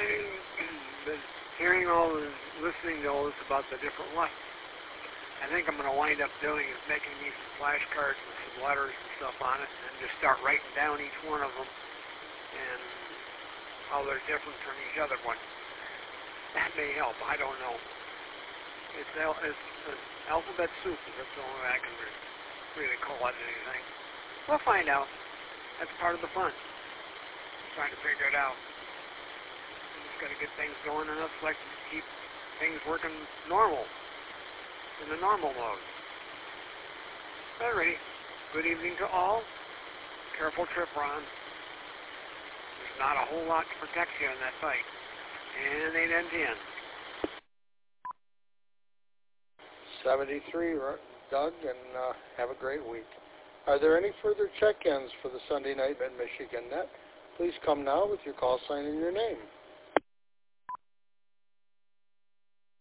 I've been hearing listening to all this about the different lights. I think I'm going to wind up doing is making me some flashcards with some letters and stuff on it, and then just start writing down each one of them and how they're different from each other one. That may help. I don't know. It's alphabet soup. That's the only way I can really call it anything. We'll find out. That's part of the fun. Trying to figure it out. Just got to get things going enough so I can keep things working normal, in the normal mode. Alrighty. Good evening to all. Careful trip, Ron. There's not a whole lot to protect you in that fight. And 8 and 10. 73, Doug, and have a great week. Are there any further check-ins for the Sunday night at Michigan Net? Please come now with your call sign and your name.